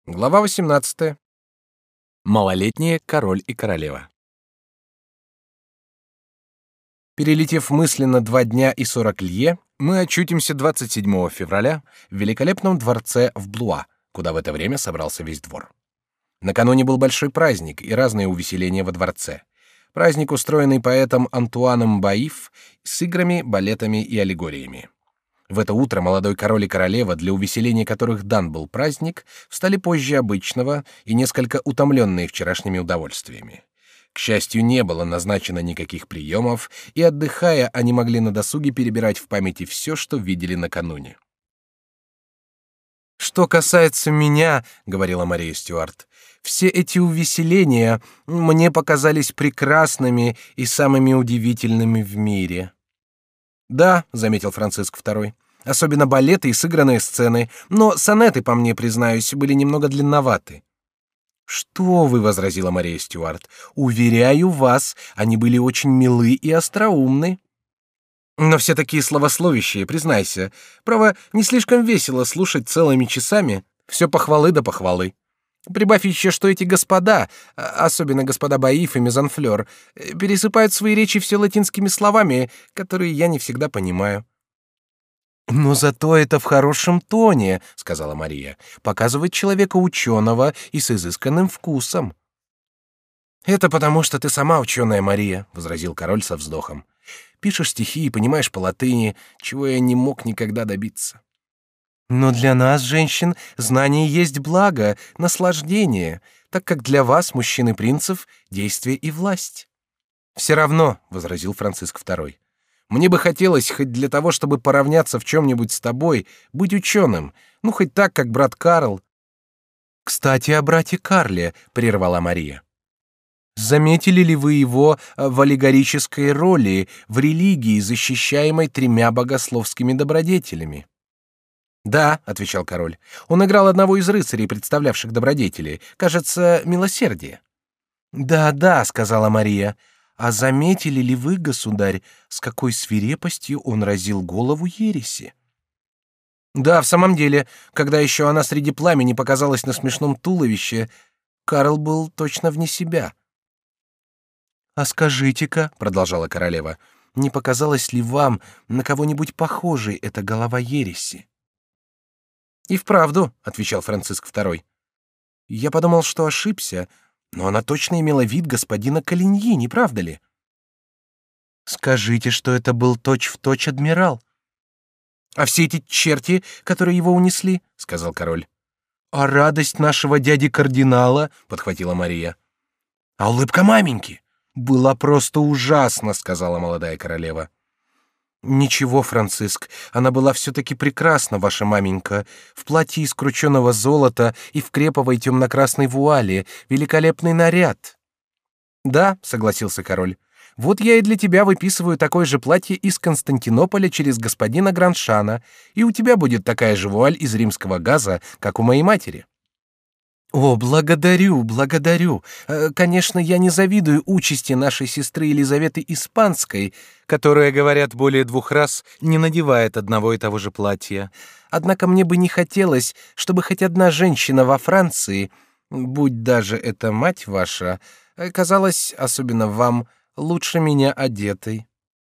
Глава 18. Малолетние король и королева. Перелетев мысленно 2 дня и 40 лье, мы очутимся 27 февраля в великолепном дворце в Блуа, куда в это время собрался весь двор. Накануне был большой праздник и разные увеселения во дворце. Праздник, устроенный поэтом Антуаном Баиф с играми, балетами и аллегориями. В это утро молодой король и королева, для увеселения которых дан был праздник, встали позже обычного и несколько утомленные вчерашними удовольствиями. К счастью, не было назначено никаких приемов, и, отдыхая, они могли на досуге перебирать в памяти все, что видели накануне. «Что касается меня, — говорила Мария Стюарт, — все эти увеселения мне показались прекрасными и самыми удивительными в мире». «Да, — заметил Франциск II, — особенно балеты и сыгранные сцены, но сонеты, по мне, признаюсь, были немного длинноваты». «Что вы, — возразила Мария Стюарт, — уверяю вас, они были очень милы и остроумны». «Но все такие славословящие, признайся. Право, не слишком весело слушать целыми часами все похвалы да похвалы. Прибавь еще, что эти господа, особенно господа Баиф и Мезонфлёр, пересыпают свои речи все латинскими словами, которые я не всегда понимаю». «Но зато это в хорошем тоне, — сказала Мария, — показывает человека ученого и с изысканным вкусом». «Это потому, что ты сама ученая, Мария, — возразил король со вздохом. Пишешь стихи и понимаешь по латыни, чего я не мог никогда добиться». «Но для нас, женщин, знание есть благо, наслаждение, так как для вас, мужчин и принцев, действие и власть». «Все равно, — возразил Франциск II, — мне бы хотелось хоть для того, чтобы поравняться в чем-нибудь с тобой, быть ученым, ну, хоть так, как брат Карл». «Кстати, о брате Карле, — прервала Мария. Заметили ли вы его в аллегорической роли в религии, защищаемой 3 богословскими добродетелями?» «Да, — отвечал король, — он играл одного из рыцарей, представлявших добродетели, кажется, милосердие». «Да, да, — сказала Мария, — а заметили ли вы, государь, с какой свирепостью он разил голову ереси?» «Да, в самом деле, когда еще она среди пламени показалась на смешном туловище, Карл был точно вне себя». «А скажите-ка, — продолжала королева, — не показалось ли вам на кого-нибудь похожей эта голова ереси?» «И вправду, — отвечал Франциск II, — я подумал, что ошибся, но она точно имела вид господина Калиньи, не правда ли?» «Скажите, что это был точь-в-точь адмирал». «А все эти черти, которые его унесли? — сказал король. «А радость нашего дяди-кардинала? — подхватила Мария. «А улыбка маменьки? Была просто ужасна, — сказала молодая королева. «Ничего, Франциск, она была все-таки прекрасна, ваша маменька, в платье из крученого золота и в креповой темно-красной вуале, великолепный наряд». «Да, — согласился король, — вот я и для тебя выписываю такое же платье из Константинополя через господина Граншана, и у тебя будет такая же вуаль из римского газа, как у моей матери». «О, благодарю, благодарю. Конечно, я не завидую участи нашей сестры Елизаветы Испанской, которая, говорят, более 2 раз не надевает одного и того же платья. Однако мне бы не хотелось, чтобы хоть одна женщина во Франции, будь даже это мать ваша, казалась, особенно вам, лучше меня одетой».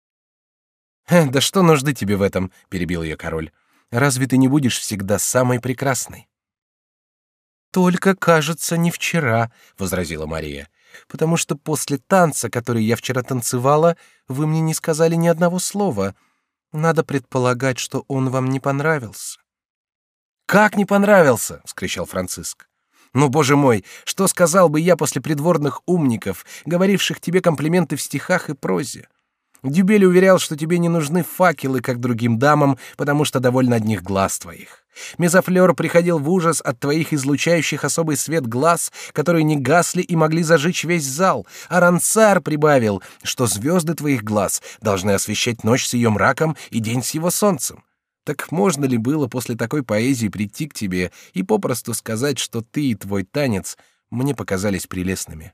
«Да что нужды тебе в этом?» — перебил ее король. «Разве ты не будешь всегда самой прекрасной?» «Только, кажется, не вчера, — возразила Мария, — потому что после танца, который я вчера танцевала, вы мне не сказали ни одного слова. Надо предполагать, что он вам не понравился». «Как не понравился?» — вскричал Франциск. «Ну, боже мой, что сказал бы я после придворных умников, говоривших тебе комплименты в стихах и прозе? Дюбель уверял, что тебе не нужны факелы, как другим дамам, потому что довольно одних глаз твоих. Мезофлёр приходил в ужас от твоих излучающих особый свет глаз, которые не гасли и могли зажечь весь зал, а Рансар прибавил, что звезды твоих глаз должны освещать ночь с ее мраком и день с его солнцем. Так можно ли было после такой поэзии прийти к тебе и попросту сказать, что ты и твой танец мне показались прелестными?»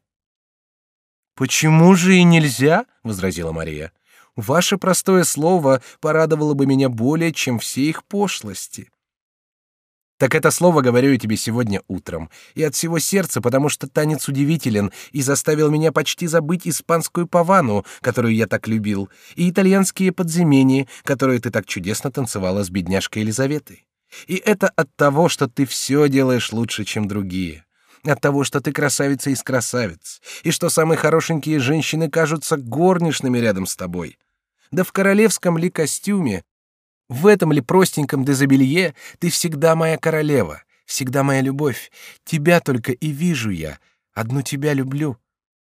«Почему же и нельзя?» — возразила Мария. «Ваше простое слово порадовало бы меня более, чем все их пошлости». Так это слово говорю я тебе сегодня утром, и от всего сердца, потому что танец удивителен и заставил меня почти забыть испанскую павану, которую я так любил, и итальянские подземения, которые ты так чудесно танцевала с бедняжкой Елизаветой. И это от того, что ты все делаешь лучше, чем другие. От того, что ты красавица из красавиц, и что самые хорошенькие женщины кажутся горничными рядом с тобой. Да в королевском ли костюме, в этом ли простеньком дезобелье ты всегда моя королева, всегда моя любовь. Тебя только и вижу я, одну тебя люблю.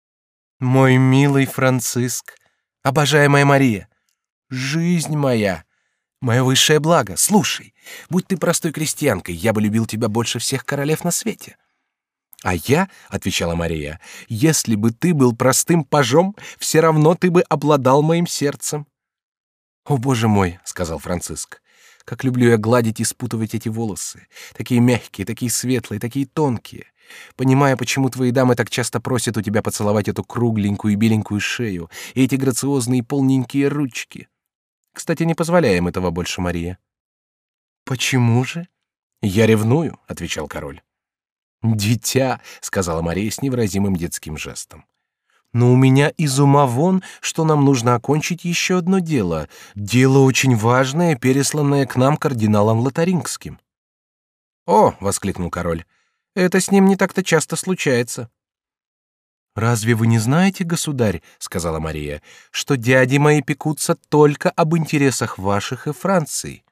Мой милый Франциск, обожаемая Мария, жизнь моя, мое высшее благо, слушай, будь ты простой крестьянкой, я бы любил тебя больше всех королев на свете. А я, — отвечала Мария, — если бы ты был простым пажом, все равно ты бы обладал моим сердцем. «О, Боже мой!» — сказал Франциск. «Как люблю я гладить и спутывать эти волосы, такие мягкие, такие светлые, такие тонкие. Понимая, почему твои дамы так часто просят у тебя поцеловать эту кругленькую и беленькую шею и эти грациозные полненькие ручки. Кстати, не позволяем этого больше, Мария». «Почему же?» «Я ревную», — отвечал король. «Дитя», — сказала Мария с невыразимым детским жестом. «Но у меня из ума вон, что нам нужно окончить еще одно дело. Дело очень важное, пересланное к нам кардиналом Лотарингским». «О!» — воскликнул король. «Это с ним не так-то часто случается». «Разве вы не знаете, государь, — сказала Мария, — что дяди мои пекутся только об интересах ваших и Франции?»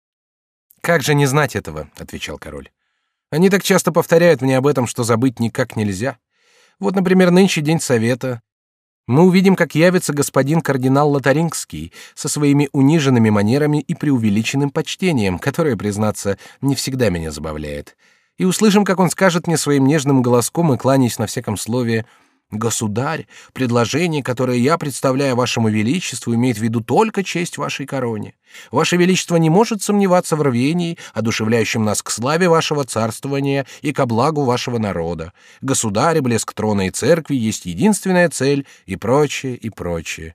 «Как же не знать этого?» — отвечал король. «Они так часто повторяют мне об этом, что забыть никак нельзя. Вот, например, нынче день совета. Мы увидим, как явится господин кардинал Лотарингский со своими униженными манерами и преувеличенным почтением, которое, признаться, не всегда меня забавляет. И услышим, как он скажет мне своим нежным голоском и кланяясь на всяком слове: «Государь, предложение, которое я представляю вашему величеству, имеет в виду только честь вашей короне. Ваше величество не может сомневаться в рвении, одушевляющем нас к славе вашего царствования и ко благу вашего народа. Государь, блеск трона и церкви есть единственная цель» и прочее, и прочее.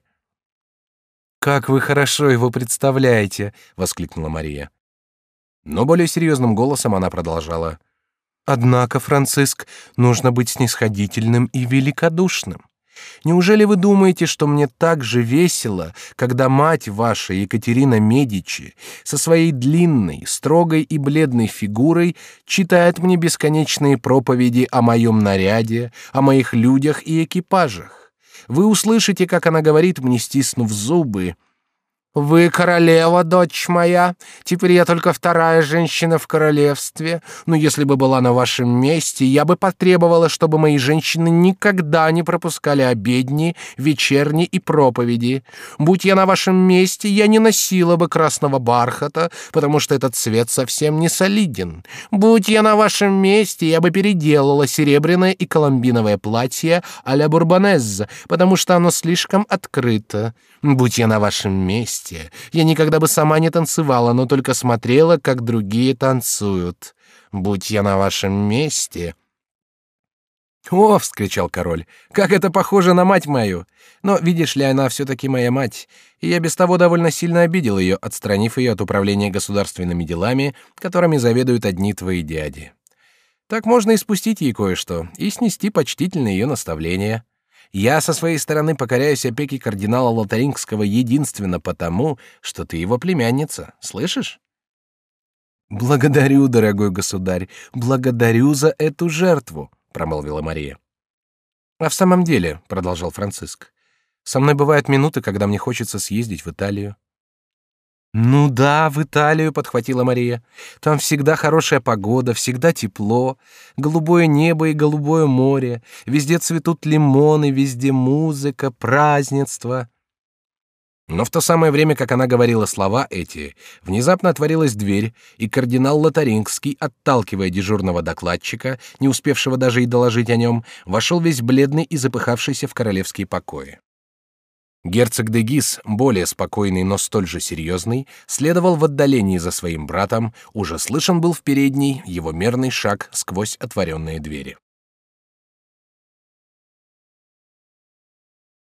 «Как вы хорошо его представляете!» — воскликнула Мария. Но более серьезным голосом она продолжала: «Однако, Франциск, нужно быть снисходительным и великодушным. Неужели вы думаете, что мне так же весело, когда мать ваша, Екатерина Медичи, со своей длинной, строгой и бледной фигурой читает мне бесконечные проповеди о моем наряде, о моих людях и экипажах? Вы услышите, как она говорит мне, стиснув зубы: «Вы королева, дочь моя. Теперь я только вторая женщина в королевстве. Но если бы была на вашем месте, я бы потребовала, чтобы мои женщины никогда не пропускали обедни, вечерни и проповеди. Будь я на вашем месте, я не носила бы красного бархата, потому что этот цвет совсем не солиден. Будь я на вашем месте, я бы переделала серебряное и коломбиновое платье а-ля Бурбонеза, потому что оно слишком открыто. Будь я на вашем месте, я никогда бы сама не танцевала, но только смотрела, как другие танцуют. Будь я на вашем месте...» «О!» — вскричал король. «Как это похоже на мать мою! Но, видишь ли, она все-таки моя мать, и я без того довольно сильно обидел ее, отстранив ее от управления государственными делами, которыми заведуют одни твои дяди. Так можно и спустить ей кое-что, и снести почтительно ее наставления. Я со своей стороны покоряюсь опеке кардинала Лотарингского единственно потому, что ты его племянница. Слышишь?» «Благодарю, дорогой государь, благодарю за эту жертву», — промолвила Мария. «А в самом деле, — продолжал Франциск, — со мной бывают минуты, когда мне хочется съездить в Италию». «Ну да, в Италию», — подхватила Мария. «Там всегда хорошая погода, всегда тепло, голубое небо и голубое море, везде цветут лимоны, везде музыка, празднество». Но в то самое время, как она говорила слова эти, внезапно отворилась дверь, и кардинал Лотарингский, отталкивая дежурного докладчика, не успевшего даже и доложить о нем, вошел весь бледный и запыхавшийся в королевские покои. Герцог де Гис, более спокойный, но столь же серьезный, следовал в отдалении за своим братом, уже слышен был в передней его мерный шаг сквозь отворенные двери.